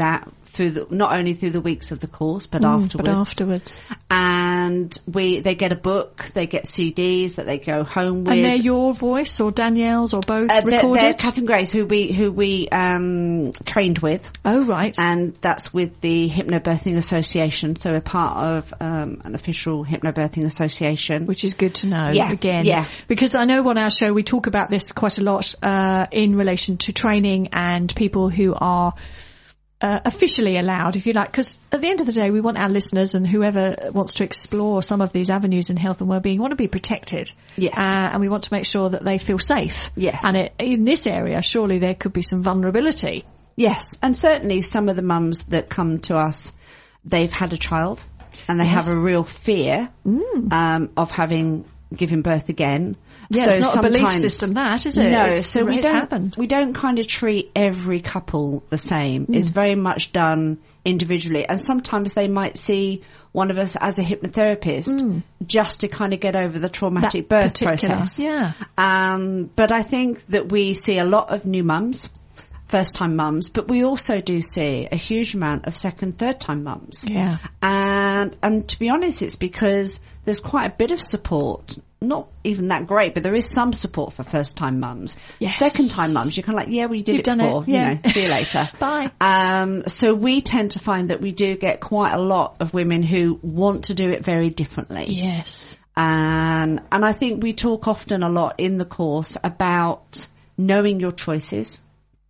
through the, not only through the weeks of the course, but Mm, afterwards. but afterwards. And we, they get a book, they get C Ds that they go home with. And they're your voice or Danielle's or both Uh, they're, recorded? they're Catherine Grace, who we who we um, trained with, Oh, right. and that's with the Hypnobirthing Association. So we're part of um, an official Hypnobirthing Association. Which is good to know. Yeah, Again. yeah. Because I know on our show we talk about this quite a lot uh, in relation to training and people who are uh, officially allowed, if you like. Because at the end of the day, we want our listeners and whoever wants to explore some of these avenues in health and wellbeing want to be protected. Yes. Uh, and we want to make sure that they feel safe. Yes. And it, in this area, surely there could be some vulnerability. Yes, and certainly some of the mums that come to us, they've had a child and they Yes. have a real fear um, of having given birth again. Yeah, So it's not a belief sometimes- system, that, is it? No, It's- so we it's don't happened. we don't kind of treat every couple the same. It's very much done individually, and sometimes they might see one of us as a hypnotherapist just to kind of get over the traumatic That birth particular- process. Yeah. Um, but I think that we see a lot of new mums, first-time mums, but we also do see a huge amount of second, third-time mums. Yeah. And and to be honest, it's because there's quite a bit of support. Not even that great, but there is some support for first-time mums. Yes. Second-time mums, you're kind of like, yeah, well, you did You've it done it, before. yeah. You know, see you later. Bye. Um, so we tend to find that we do get quite a lot of women who want to do it very differently. Yes. And and I think we talk often a lot in the course about knowing your choices,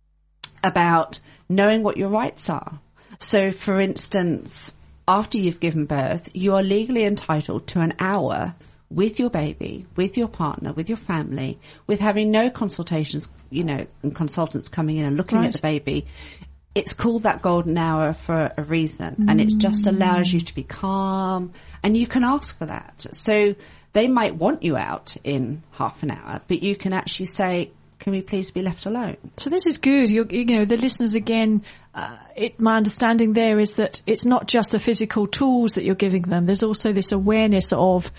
about knowing what your rights are. So, for instance, after you've given birth, you are legally entitled to an hour with your baby, with your partner, with your family, with having no consultations, you know, and consultants coming in and looking Right. at the baby. It's called that golden hour for a reason, and it just allows you to be calm, and you can ask for that. So they might want you out in half an hour, but you can actually say, can we please be left alone? So this is good. You're, you know, the listeners again, uh, it, my understanding there is that it's not just the physical tools that you're giving them. There's also this awareness of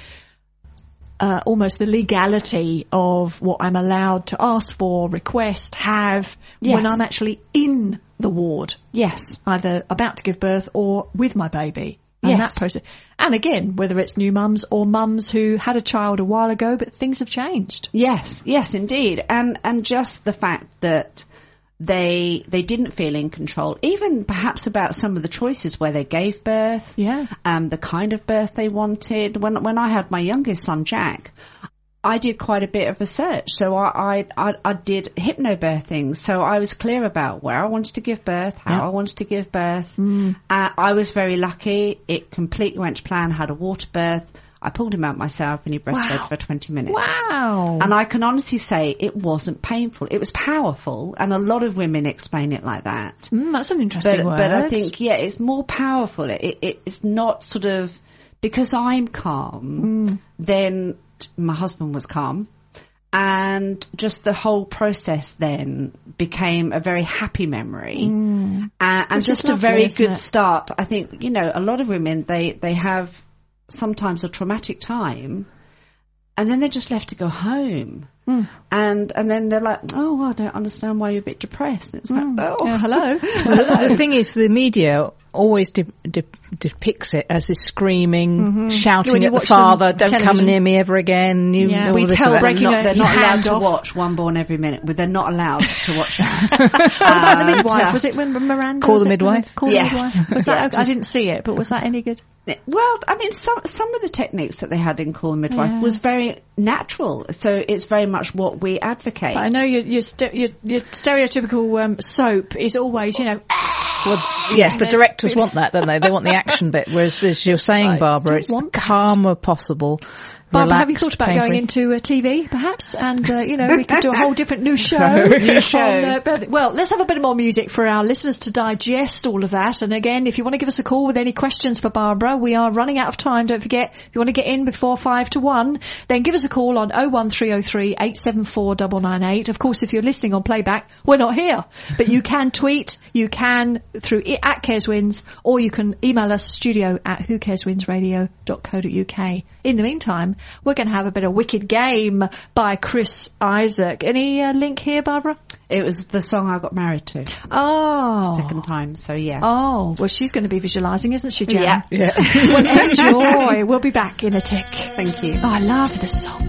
uh, almost the legality of what I'm allowed to ask for, request, have when Yes. I'm actually in the ward, Yes. either about to give birth or with my baby. And Yes. that process. And again, whether it's new mums or mums who had a child a while ago, but things have changed. Yes, yes, indeed. And and just the fact that they they didn't feel in control, even perhaps about some of the choices where they gave birth, Yeah. um, the kind of birth they wanted. When when I had my youngest son, Jack, I did quite a bit of research. So I, I, I, I did hypnobirthing. So I was clear about where I wanted to give birth, how Yeah. I wanted to give birth. Uh, I was very lucky. It completely went to plan, had a water birth. I pulled him out myself and he breastfed Wow. for twenty minutes. Wow. And I can honestly say it wasn't painful. It was powerful. And a lot of women explain it like that. Mm, that's an interesting But, word. but I think, yeah, it's more powerful. It, it, it's not sort of, because I'm calm, then my husband was calm. And just the whole process then became a very happy memory. Uh, and Which is just a lovely, very isn't good it? start. I think, you know, a lot of women, they, they have sometimes a traumatic time and then they're just left to go home. And and then they're like, oh, well, I don't understand why you're a bit depressed. It's like, oh. Yeah, hello. the, the thing is, the media always de- de- depicts it as this screaming, shouting When you at the watch them father, "Don't television. come near me ever again." You, Yeah, all we this tell and that. breaking Not, a- they're his not allowed hand to off. watch One Born Every Minute. But they're not allowed to watch that. About the Um, midwife, uh, was it when Miranda? Call was the it? Midwife? Call Yes. the midwife. Was that? Yeah, I just- didn't see it, but was that any good? Well, I mean, some some of the techniques that they had in Call the Midwife Yeah. was very natural. So it's very much what we advocate. But I know your your, st- your, your stereotypical um, soap is always, you know, Well, yes, the directors want that, don't they? They want the action bit. Whereas, as you're saying, So, Barbara, don't it's want the that. calmer possible. Barbara, have you relaxed, thought about going pain-free. into uh, T V, perhaps? And, uh, you know, we could do a whole different new show. New show. on, uh, birth- well, let's have a bit more music for our listeners to digest all of that. And again, if you want to give us a call with any questions for Barbara, we are running out of time. Don't forget, if you want to get in before five to one, then give us a call on oh one three oh three, eight seven four nine nine eight. Of course, if you're listening on playback, we're not here. But you can tweet, you can through i- at CaresWins, or you can email us studio at who cares wins radio dot co dot uk. In the meantime, we're going to have a bit of Wicked Game by Chris Isaak. Any uh, link here, Barbara? It was the song I got married to. Oh. Second time, so yeah. Oh, well, she's going to be visualising, isn't she, Jan? Yeah. Yeah. Well, enjoy. We'll be back in a tick. Thank you. Oh, I love this song.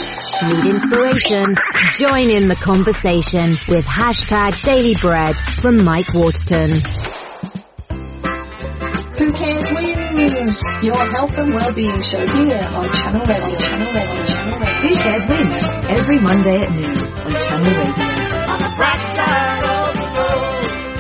Need inspiration? Join in the conversation with hashtag Daily Bread from Mike Waterton. Who Cares Wins, your health and well-being show here on Channel Radio, Channel Radio, Channel Radio. Who Cares Wins every Monday at noon on Channel Radio. On the bright side of the road.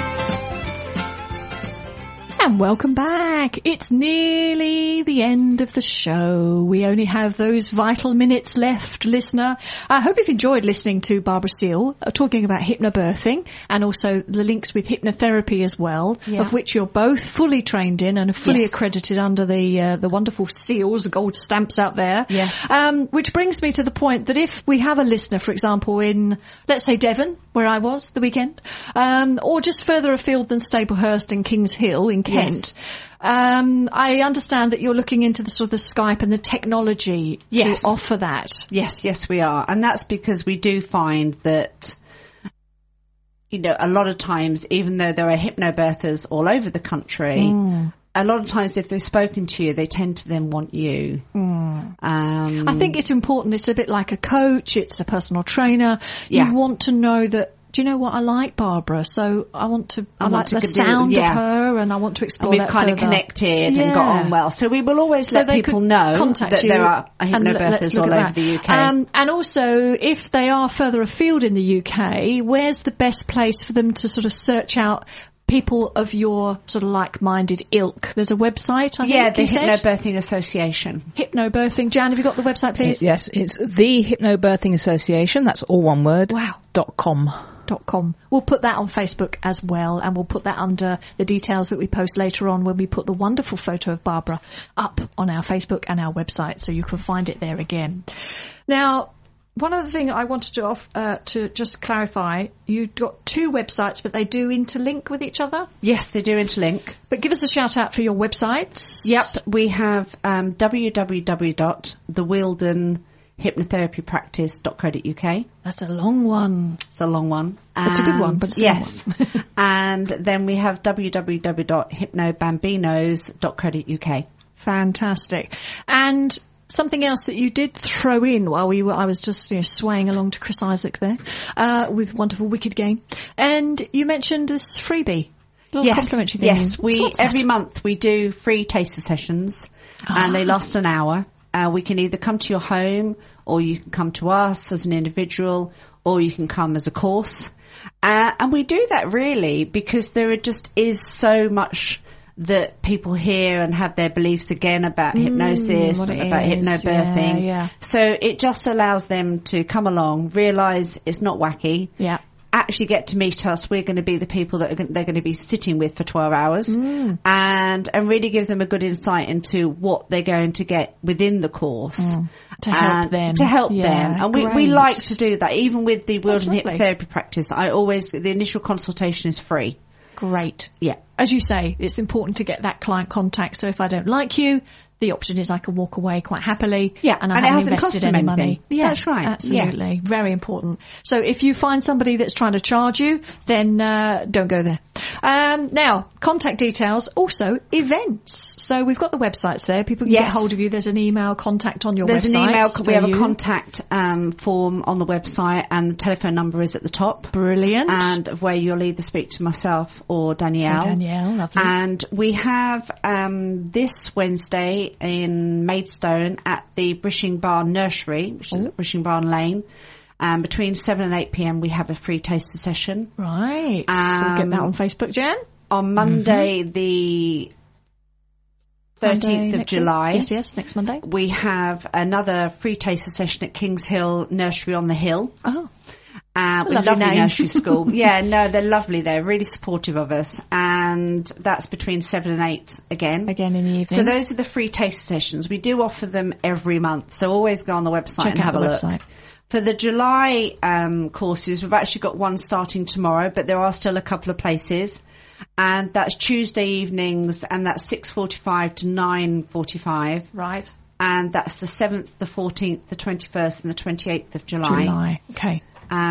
And welcome back. It's nearly the end of the show. We only have those vital minutes left, listener. I hope you've enjoyed listening to Barbara Seal uh, talking about hypnobirthing and also the links with hypnotherapy as well, Yeah. of which you're both fully trained in and are fully Yes. accredited under the uh, the wonderful seals, the gold stamps out there. Yes. Um, which brings me to the point that if we have a listener, for example, in, let's say, Devon, where I was the weekend, um, or just further afield than Staplehurst and Kings Hill in Kent, Yes. um, I understand that you're looking into the sort of the Skype and the technology Yes. to offer that. Yes, yes, we are. And that's because we do find that, you know, a lot of times, even though there are hypnobirthers all over the country, Mm. a lot of times if they've spoken to you, they tend to then want you. Um, I think it's important. It's a bit like a coach. It's a personal trainer. Yeah. You want to know that, do you know what? I like Barbara, so I want to, I, I like want to the do- sound yeah. of her and I want to and explore we've that kind of further. connected Yeah. and got on well. So we will always So let they people could know contact that you there are and let- let's hypnobirthers look all at over that. the U K. Um, and also, if they are further afield in the U K, where's the best place for them to sort of search out people of your sort of like-minded ilk? There's a website, I yeah, think the you said? Hypnobirthing Association. Hypnobirthing. Jan, have you got the website, please? Yes, it's the Hypnobirthing Association. That's all one word. Wow. Dot com. Dot com. We'll put that on Facebook as well, and we'll put that under the details that we post later on when we put the wonderful photo of Barbara up on our Facebook and our website, so you can find it there again. Now, one other thing I wanted to off, uh, to just clarify, you've got two websites, but they do interlink with each other. Yes, they do interlink. But give us a shout out for your websites. Yep, we have um, w w w dot the Wealdon hypnotherapy practice dot co dot u k. That's a long one. It's a long one. It's a good one, And- but it's a long yes. And then we have w w w dot hypnobambinos dot co dot u k. Fantastic. And something else that you did throw in while we were, I was just you know, swaying along to Chris Isaac there, uh, with wonderful Wicked Game. And you mentioned this freebie. Little Yes, complimentary thing. yes. So We what's that? every month we do free taster sessions, and they last an hour. Uh, we can either come to your home, or you can come to us as an individual, or you can come as a course. Uh, and we do that really because there just is so much that people hear and have their beliefs again about hypnosis, what it about is. hypnobirthing. Yeah, yeah. So it just allows them to come along, realise it's not wacky, Yeah. actually get to meet us. We're going to be the people that are, gon- they're going to be sitting with for twelve hours, Mm. and and really give them a good insight into what they're going to get within the course To help And them. To help Yeah, them, and we, we great. like to do that. Even with the That's Wealdon lovely. Hypnotherapy practice, I always the initial consultation is free. Great. Yeah. As you say, it's important to get that client contact. So if I don't like you, the option is I can walk away quite happily. Yeah, and I and it haven't hasn't cost invested them any anything. money. Yeah, That's right. Absolutely. Very important. So if you find somebody that's trying to charge you, then uh, don't go there. Um, now, contact details, also events. So we've got the websites there. People can Yes. get hold of you. There's an email contact on your There's website. an email. for We have you. a contact um, form on the website, and the telephone number is at the top. Brilliant. And where you'll either speak to myself or Danielle. Oh, Danielle, lovely. And we have um, this Wednesday in Maidstone at the Brishing Barn Nursery, which is at Brishing Barn Lane. Um, between seven and eight p.m. we have a free taster session. Right. so we'll get that Um, on Facebook, Jan. On Monday, the thirteenth Monday of next week. July, Yes, yes, next Monday. we have another free taster session at Kings Hill Nursery on the Hill. Oh. Uh, with Lovely lovely name. nursery school. Yeah, no, they're lovely. They're really supportive of us. And that's between seven and eight again. Again in the evening. So those are the free taste sessions. We do offer them every month. So always go on the website Check and out have the a look. website. For the July um, courses, we've actually got one starting tomorrow, but there are still a couple of places. And that's Tuesday evenings, and that's six forty-five to nine forty-five. Right. And that's the seventh, the fourteenth, the twenty-first and the twenty-eighth of July. Okay.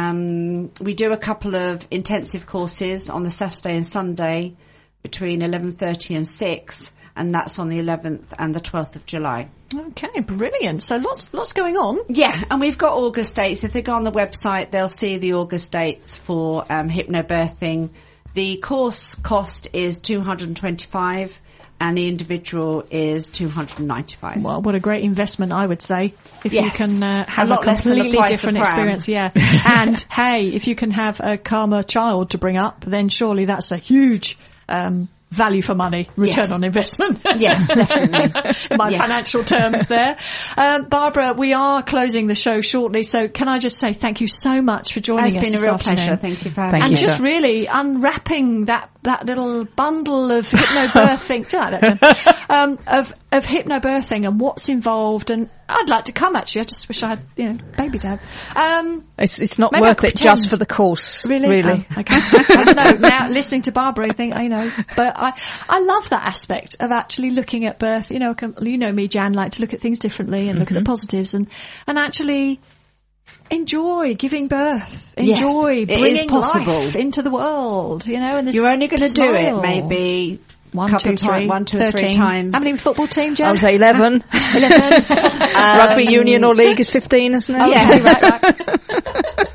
Um, we do a couple of intensive courses on the Saturday and Sunday between eleven thirty and six, and that's on the eleventh and the twelfth of July. Okay, brilliant. So lots, lots going on. Yeah, and we've got August dates. If they go on the website, they'll see the August dates for um, hypnobirthing. The course cost is two hundred twenty-five pounds. And the individual is two hundred ninety-five pounds. Well, what a great investment, I would say. If Yes. you can uh, have A a, lot less than the completely price of different Pram. experience, yeah. And hey, if you can have a calmer child to bring up, then surely that's a huge um, value for money, return Yes. on investment. Yes, definitely. In my Yes. financial terms there. Um, Barbara, we are closing the show shortly, so can I just say thank you so much for joining It's us been a this real afternoon. pleasure. Thank you for having Thank me. And you, just sir. really unwrapping that, that little bundle of hypnobirthing, do you like that, Jen? Um, of, of hypnobirthing and what's involved. And I'd like to come, actually. I just wish I had, you know, baby to have. Um, It's it's not Maybe I worth could it pretend. just for the course. Really? Really. Oh, okay. I don't know. Now, listening to Barbara, I think, I know. But I, I love that aspect of actually looking at birth. You know, com- you know me, Jan, like to look at things differently and look at the positives and, and actually enjoy giving birth. Yes, Enjoy it is bringing possible. life into the world, you know. And this You're only going to do it smile. maybe One, couple two, ti- three, one, two, three thirteen. times. How many football team, Jen? I would say eleven. eleven. Rugby union or league is fifteen, isn't it? Oh, Yeah. sorry, right, right.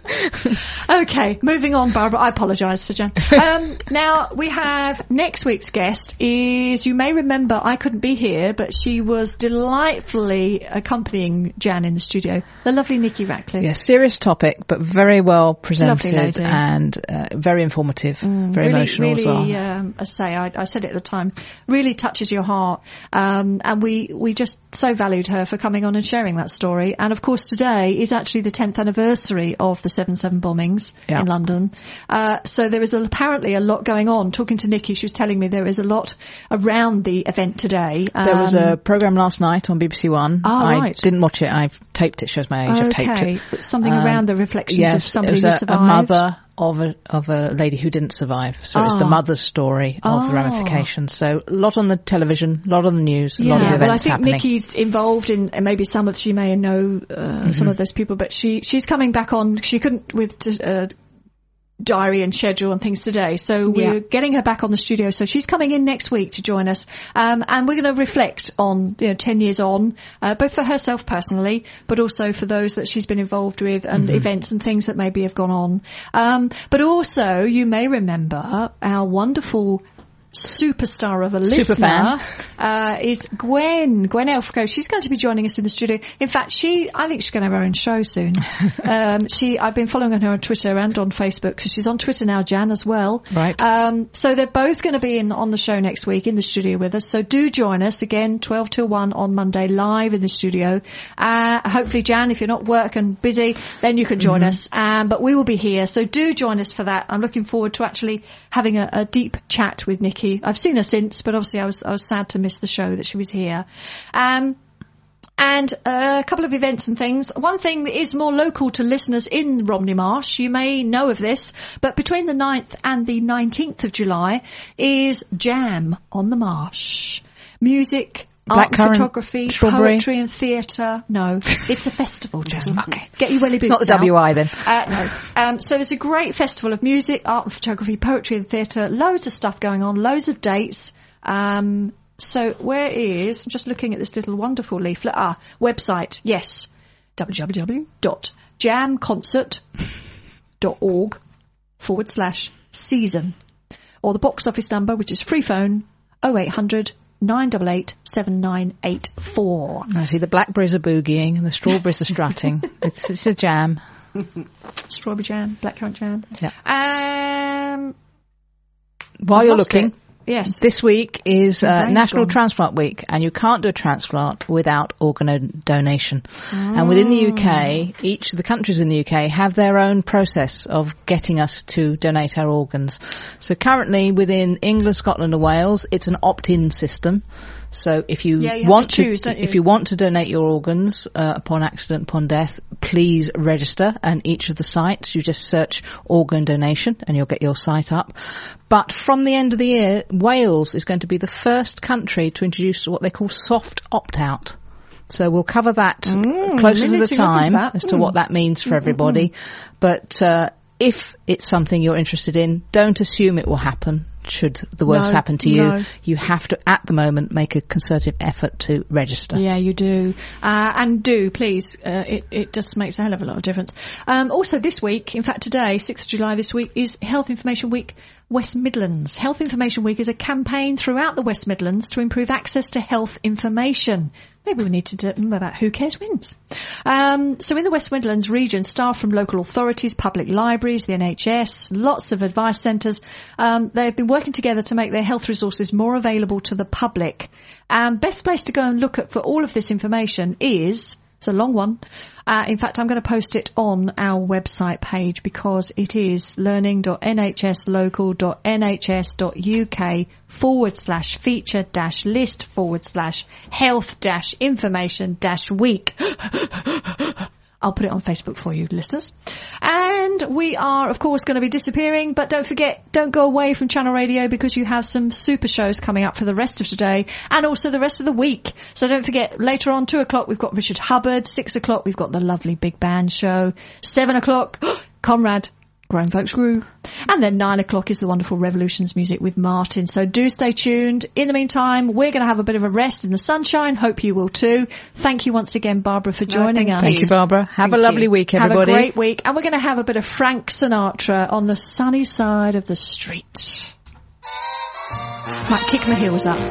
Okay, moving on, Barbara. I apologise for Jan. Um, now, we have next week's guest is, you may remember, I couldn't be here, but she was delightfully accompanying Jan in the studio, the lovely Nikki Ratcliffe. Yeah, serious topic, but very well presented lady. and uh, very informative, very really, emotional really, as well. um, I say, I, I said it at the time, really touches your heart. Um, and we, we just so valued her for coming on and sharing that story. And of course, today is actually the tenth anniversary of the seven seven bombings Yeah. in London. Uh, so there is a, apparently a lot going on. Talking to Nikki, she was telling me there is a lot around the event today. There was Um, a programme last night on B B C One. Oh, I right. didn't watch it. I've taped it. Shows my age. I've taped Okay, it. but something Um, around the reflections yes, of somebody it was who a, a survived. mother of a of a lady who didn't survive. So it's the Ah. mother's story of the Oh. ramifications. So a lot on the television, a lot on the news, a lot of Yeah, events well, I think happening. Nikki's involved in, and maybe some of, she may know uh, Mm-hmm. some of those people, but she she's coming back on. She couldn't with t- uh, diary and schedule and things today, so we're Yeah. getting her back on the studio. So she's coming in next week to join us, um, and we're going to reflect on, you know, ten years on, uh, both for herself personally, but also for those that she's been involved with and Mm-hmm. events and things that maybe have gone on. Um, but also, you may remember our wonderful superstar of a Super listener uh, is Gwen, Gwen Elfco. She's going to be joining us in the studio. In fact, she, I think she's going to have her own show soon. um, she, I've been following her on Twitter and on Facebook because she's on Twitter now, Jan, as well. Right. Um, so they're both going to be in, on the show next week in the studio with us. So do join us again, twelve till one on Monday, live in the studio. Uh, hopefully, Jan, if you're not work and busy, then you can join Mm-hmm. us. Um, but we will be here. So do join us for that. I'm looking forward to actually having a, a deep chat with Nikki. I've seen her since, but obviously I was I was sad to miss the show that she was here. Um, and uh, a couple of events and things. One thing that is more local to listeners in Romney Marsh, you may know of this, but between the ninth and the nineteenth of July is Jam on the Marsh. Music, art and Blackcurrant, photography, strawberry. poetry and theatre. No, it's a festival, Jan. Okay. Get your welly boots It's not the out. W I then. Uh, no. Um, so there's a great festival of music, art and photography, poetry and theatre, loads of stuff going on, loads of dates. Um, so where is, I'm just looking at this little wonderful leaflet. Ah, website, yes, w w w dot jam concert dot org forward slash season. Or the box office number, which is free phone, oh eight hundred nine eight eight seven nine eight four. I see the blackberries are boogieing and the strawberries are strutting. It's it's a jam. Strawberry jam, blackcurrant jam. Yeah. Um, While I've you're lost looking, it. Yes. this week is My uh, brain's National gone. Transplant Week, and you can't do a transplant without organ o- donation. And within the U K, each of the countries in the U K have their own process of getting us to donate our organs. So currently, within England, Scotland, and Wales, it's an opt-in system. So if you, Yeah, you have want to choose, don't you? if you want to donate your organs uh, upon accident, upon death, please register. And each of the sites, you just search organ donation, and you'll get your site up. But from the end of the year, Wales is going to be the first country to introduce what they call soft opt-out. So we'll cover that closer to really the to look into time that. as to Mm. what that means for everybody. But uh, if it's something you're interested in, don't assume it will happen. should the worst No, happen to you. no. You have to, at the moment, make a concerted effort to register. Yeah, you do. Uh, and do, please. Uh, it, it just makes a hell of a lot of difference. Um, also this week, in fact today, sixth of July this week, is Health Information Week West Midlands. Health Information Week is a campaign throughout the West Midlands to improve access to health information. Maybe we need to do remember about Who Cares Wins. Um, so in the West Midlands region, staff from local authorities, public libraries, the N H S, lots of advice centres, um, they've been working together to make their health resources more available to the public. Um, best place to go and look at for all of this information is, it's a long one. Uh, in fact, I'm going to post it on our website page because it is learning.nhslocal.nhs.uk forward slash feature dash list forward slash health dash information dash week. I'll put it on Facebook for you, listeners. And we are, of course, going to be disappearing, but don't forget, don't go away from Channel Radio because you have some super shows coming up for the rest of today and also the rest of the week. So don't forget, later on, two o'clock, we've got Richard Hubbard. Six o'clock, we've got the lovely Big Band Show. Seven o'clock, Conrad, Grown Folks Groove. And then nine o'clock is the wonderful Revolutions music with Martin. So do stay tuned. In the meantime, we're going to have a bit of a rest in the sunshine. Hope you will too. Thank you once again, Barbara, for joining thank us. Thank you, Barbara. Have Thank a lovely you. week, everybody. Have a great week. And we're going to have a bit of Frank Sinatra on the sunny side of the street. Might kick my heels up.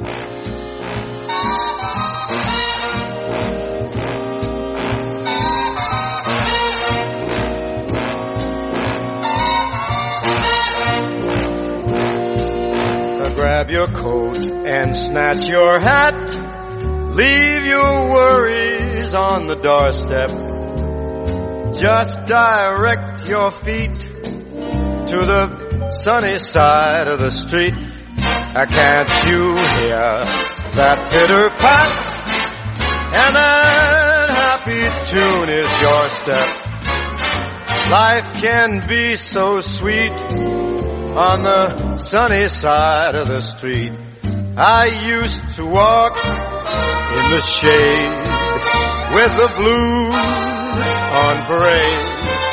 Grab your coat and snatch your hat. Leave your worries on the doorstep. Just direct your feet to the sunny side of the street. Uh, can't you hear that pitter pat? And that happy tune is your step. Life can be so sweet on the sunny side of the street. I used to walk in the shade with the blues on parade.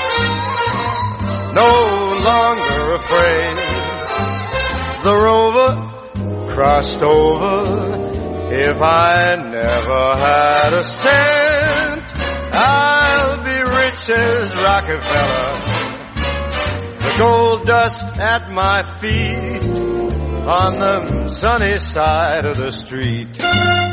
No longer afraid. The rover crossed over. If I never had a cent, I'll be rich as Rockefeller. The gold dust at my feet on the sunny side of the street.